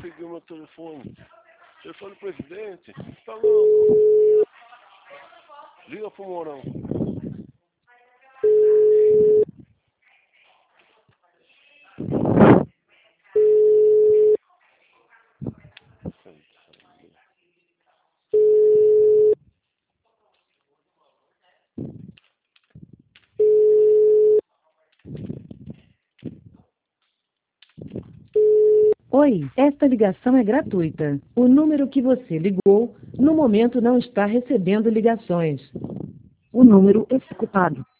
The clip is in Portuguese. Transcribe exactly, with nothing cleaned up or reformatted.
conseguiu meu telefone. Telefone do presidente. Tá louco. Liga pro Mourão. Oi, esta ligação é gratuita. O número que você ligou, no momento não está recebendo ligações. O número executado